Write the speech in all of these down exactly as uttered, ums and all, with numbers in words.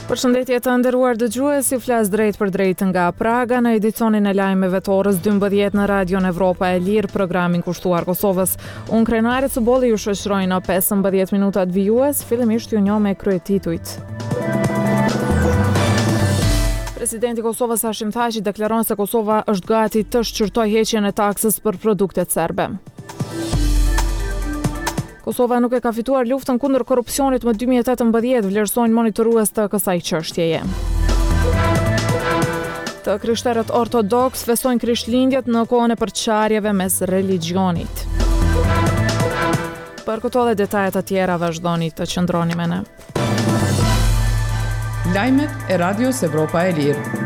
Përshëndetje të nderuar dëgjues, ju flas drejt për drejt nga Praga në edicionin e lajmeve të orës dymbëdhjetë në Radion Evropa e Lirë, programin kushtuar Kosovës. Unë krenarit së bolli ju shoqëroj në pesëmbëdhjetë minutat vijues, fillimisht ju njoh me kryetitujt. Presidenti i Kosovës Hashim Thaçi deklaron se Kosova është gati të shqyrtojë heqjen e taksës për produktet serbe. Kosova nuk e ka fituar luftën kundër korrupsionit më dy mijë e tetëmbëdhjetë, vlerësojnë monitorues të kësaj çështjeje. Të krishterët ortodoks festojnë Krishtlindjet në kohën e përçarjeve mes religionit. Për këto dhe detajet të tjera vazhdoni të qëndroni me ne. Lajmet e Radios Evropa e Lirë.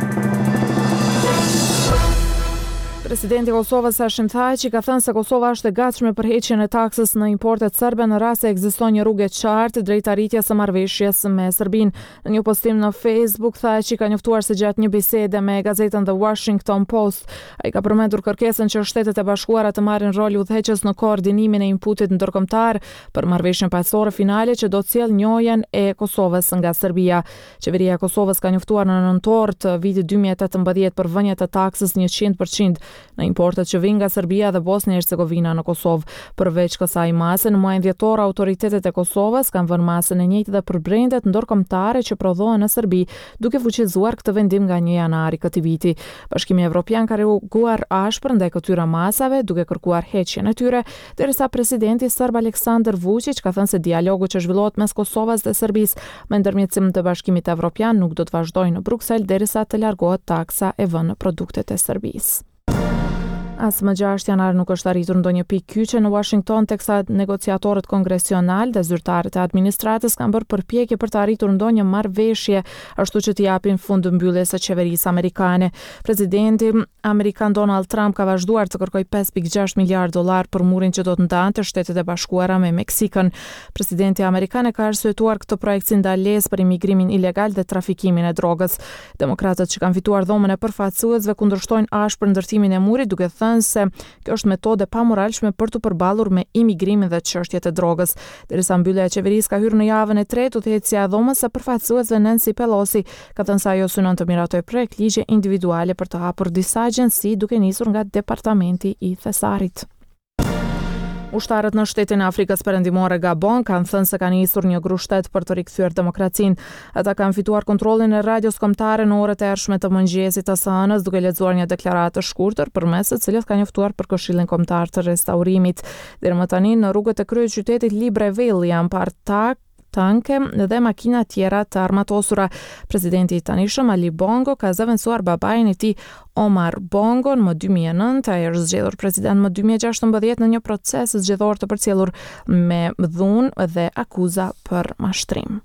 Presidenti i Kosovës Hashim Thaçi ka thënë se Kosova është e gatshme për heqjen e taksës në importet serbe në rast se ekziston një rrugë e qartë drejt arritjes së marrëveshjes me Serbinë. Në një postim në Facebook, Thaçi ka njoftuar se gjatë një bisede me gazetën The Washington Post, ai ka përmendur kërkesën që Shtetet e Bashkuara të marrin rol udhëheqës në koordinimin e inputit ndërkombëtar për marrëveshjen paqësore finale që do të sjellë njojën e Kosovës nga Serbia. Qeveria e Kosovës ka njoftuar në nëntor të vitit dy mijë e tetëmbëdhjetë për vënje të taksës njëqind përqind në importet që vijnë nga Serbia dhe Bosnia e Hercegovina në Kosovë. Përveç kësaj mase, në muajin dhjetor, autoritetet e Kosovës kanë vënë masën e njëjtë dhe për brendet ndërkombëtare që prodhohen në Serbi, duke fuqizuar këtë vendim nga një janari këtij viti. Bashkimi Evropian ka reaguar ashpër ndaj këtyre masave, duke kërkuar heqjen e tyre, derisa presidenti serb Aleksandar Vučić ka thënë se dialogu që zhvillohet mes Kosovës dhe Serbisë me ndërmjetësim të Bashkimit Evropian nuk do të vazhdojë në Bruksel derisa të largohet taksa e vënë në produktet e Serbisë. As më gjashtë janar nuk është arritur ndonjë pikë kyçe në Washington, teksa negociatorët kongresional dhe zyrtarët e administratës kanë bërë përpjekje për të arritur ndonjë marrëveshje, ashtu që të japin fund mbylljes së qeverisë amerikane. Presidenti amerikan Donald Trump ka vazhduar të kërkojë pesë pikë gjashtë miliardë dollar për murin që do të ndante Shtetet e Bashkuara me Meksikën. Presidenti amerikan e ka arsyetuar këtë projekt si ndalesë për imigrimin ilegal dhe trafikimin e drogës. Demokratët që kanë fituar dhomën e përfaqësuesve kundërshtojnë ashpër ndërtimin e murit, duke thënë se kjo është metodë pamoralshme për të përballur me imigrimin dhe çështjet e drogës. Derisa mbyllja e qeverisë ka hyrë në javën e tretë, udhëheqësia e dhomës së përfaqësuesve Nancy Pelosi ka thënë se ajo synon të miratojë projekt ligje individuale për të hapur disa agjenci, duke nisur nga departamenti i thesarit. Ushtarët në shtetin e Afrikës Perëndimore Gabon kanë thënë se kanë nisur një grushtet për të rikthyer demokracinë. Ata kanë fituar kontrollin e radios kombëtare në orët e hershme të mëngjesit të së hënës, duke lexuar një deklaratë të shkurtër përmes së cilës kanë njoftuar për Këshillin Kombëtar të Restaurimit. Deri më tani në rrugët e kryeqytetit Libreville janë parë tak tanke dhe makina tjera të armatosura. Presidenti i tanishëm Ali Bongo ka zëvendësuar babain e tij Omar Bongo në dy mijë e nëntë. Ai është zgjedhur president më dy mijë e gjashtëmbëdhjetë në një proces zgjedhor të përcjellur me dhunë dhe akuza për mashtrim.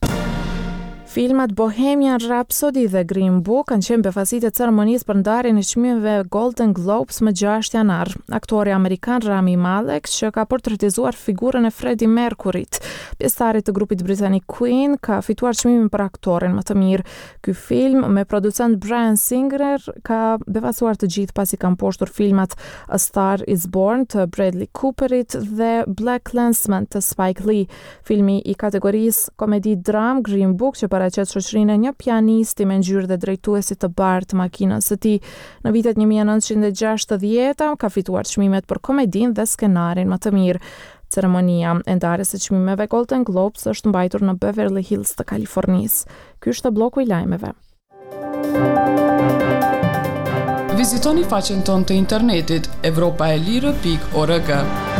Filmat Bohemian Rhapsody dhe Green Book kanë qenë befasitë e ceremonisë për ndarjen e çmimeve Golden Globes më gjashtë janar. Aktori amerikan Rami Malek, që ka portretizuar figurën e Freddie Mercuryt, pjesëtarit të grupit britanik Queen, ka fituar çmimin për aktorin më të mirë. Ky film me producent Bryan Singer ka befasuar të gjithë pasi kanë mposhtur filmat A Star Is Born të Bradley Cooperit dhe Black Klansman të Spike Lee. Filmi i kategorisë komedi dram Green Book, që paraqet shoqërinë e një pianisti me ngjyrë dhe drejtuesit të bardhë të makinës së tij. Në vitet një mijë e nëntëqind e gjashtëdhjetë ka fituar çmimet për komedinë dhe skenarin më të mirë. Ceremonia e ndarjes së çmimeve Golden Globes është mbajtur në Beverly Hills të Kalifornisë. Ky është bloku i lajmeve. Vizitoni faqen tonë të internetit evropaelire pikë org.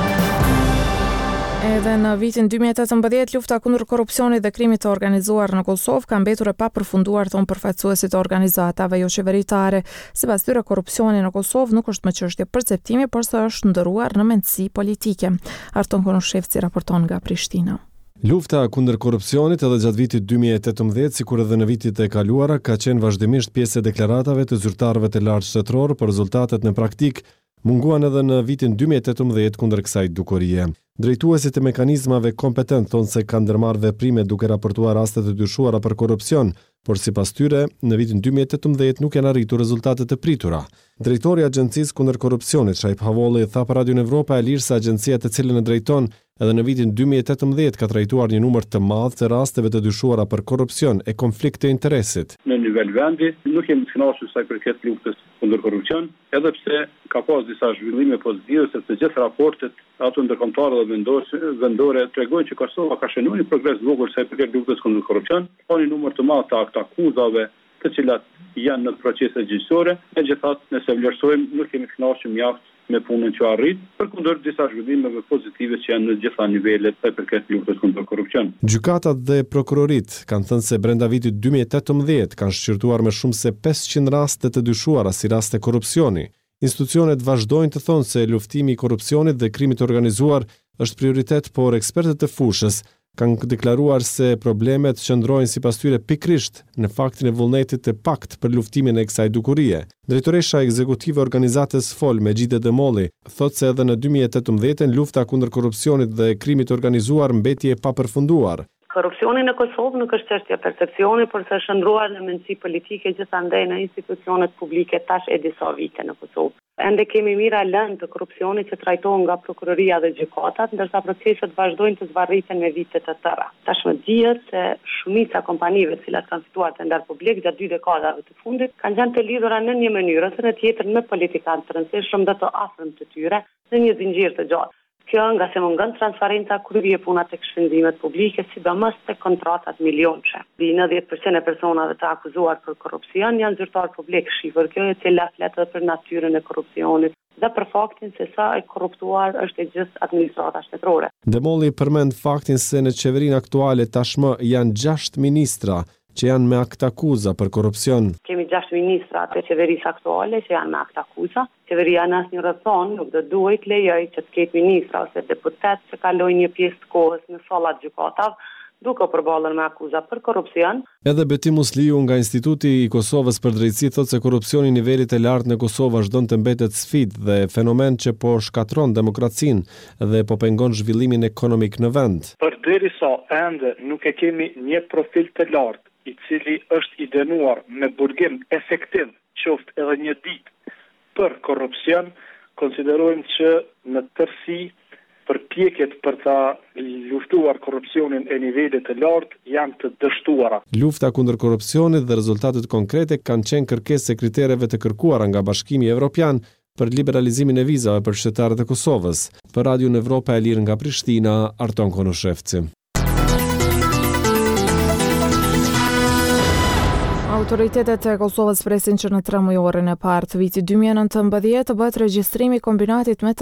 Edhe në vitin dy mijë e tetëmbëdhjetë, lufta kundër korrupsionit dhe krimit të organizuar në Kosovë ka mbetur e papërfunduar, thonë përfaqësuesit të organizatave jo qeveritare. Sipas tyre, korrupsioni në Kosovë nuk është më çështje perceptimi, por se është ndëruar në mendësi politike. Arton Konoshevci raporton nga Prishtina. Lufta kundër korrupsionit edhe gjatë vitit dy mijë e tetëmbëdhjetë, sikur edhe në vitet e kaluara, ka qenë vazhdimisht pjesë e deklaratave të zyrtarëve të lartë shtetëror, por rezultatet në praktik munguan edhe në vitin dy mijë e tetëmbëdhjetë kundër kësaj dukurie. Drejtuesit e mekanizmave kompetent thonë se kanë ndërmarrë veprime duke raportuar raste të dyshuara për korrupsion, por sipas tyre, në vitin dy mijë e tetëmbëdhjetë nuk janë arritur rezultatet e pritura. Drejtori i Agjencisë kundër korrupsionit, Shaip Havolli, tha për Radion Evropa e Lirë se agjencia të cilën e drejton edhe në vitin dy mijë e tetëmbëdhjetë ka trajtuar një numër të madh të rasteve të dyshuara për korrupsion e konflikt të interesit. Në nivel vendi nuk jemi të kënaqur sa i përket luftës kundër korrupsion, edhe pse ka pas disa zhvillime pozitive, sepse të gjithë raportet ato ndërkombëtare dhe vendore tregojnë që Kosova ka shënuar një progres vogël sa i përket luftës kundër korrupsion, ka një numër të madh të akt akuzave të cilat janë në procese gjyqësore. Megjithatë, nëse vlerësojmë, nuk kemi kënaqur mjaft me punën që arrit, përkundër disa zhvillimeve pozitive që janë në gjitha nivelet sa i përket luftës kundër korrupsion. Gjykatat dhe prokurorit kanë thënë se brenda vitit dy mijë e tetëmbëdhjetë kanë shqyrtuar më shumë se pesëqind raste të dyshuara si raste korrupsioni. Institucionet vazhdojnë të thonë se luftimi i korrupsionit dhe krimit organizuar është prioritet, por ekspertët e fushës kanë deklaruar se problemet qëndrojnë sipas tyre pikrisht në faktin e vullnetit të pakt për luftimin e kësaj dukurie. Drejtoresha ekzekutive e organizatës Fol, Megjide Demolli, thotë se edhe në dy mijë e tetëmbëdhjetë lufta kundër korrupsionit dhe krimit organizuar mbeti e papërfunduar. Korrupsioni në Kosovë nuk është çështje percepcioni, por se është ndruar në mendësi politike gjithandaj në institucionet publike tash e disa vite në Kosovë. Ende kemi mira lëndë të korrupsionit që trajtohen nga prokuroria dhe gjykatat, ndërsa proceset vazhdojnë të zvarriten me vite të tëra. Tashmë dihet se shumica kompanive të cilat kanë fituar tender publik gjatë dy dekadave të fundit kanë qenë të lidhura në një mënyrë ose në tjetër me politikanë të rëndësishëm dhe të afërm të tyre në një zinxhir të gjatë. Kjo nga se mungon transparenca kur vije puna tek shpenzimet publike, sidomos tek kontratat milionçe. Nëntëdhjetë përqind e personave të akuzuar për korrupsion janë zyrtar publik, shifër kjo e cila flet për natyrën e korrupsionit dhe për faktin se sa e korruptuar është e gjithë administrata shtetërore. Demolli përmend faktin se në qeverinë aktuale tashmë janë gjashtë ministra që janë me akt akuza për korrupsion. Kemi gjashtë ministra të qeverisë aktuale që janë me akt akuza. Qeveria në asnjë rrethon nuk do duhet lejoj që të ketë ministra ose deputet që kalojnë një pjesë të kohës në sallat gjykatave, duke u përballur me akuza për korrupsion. Edhe Beti Musliu nga Instituti i Kosovës për Drejtësi thotë se korrupsioni i nivelit të lartë në Kosovë vazhdon të mbetet sfidë dhe fenomen që po shkatron demokracinë dhe po pengon zhvillimin ekonomik në vend. Përderisa ende nuk e kemi një profil të lartë i cili është i dënuar me burgim efektiv, qoftë edhe një ditë për korrupsion, konsiderojmë që në tërësi përpjekjet për ta luftuar korrupsionin e nivelit të lartë janë të dështuara. Lufta kundër korrupsionit dhe rezultatet konkrete kanë qenë kërkesë e kritereve të kërkuara nga Bashkimi Evropian për liberalizimin e vizave për qytetarët e Kosovës. Për Radio Evropa e Lirë nga Prishtina, Arton Konoshevci. Autoritetet e Kosovës presin që në tre mujorin e parë të vitit dy mijë e nëntëmbëdhjetë të bëhet regjistrimi i kombinatit me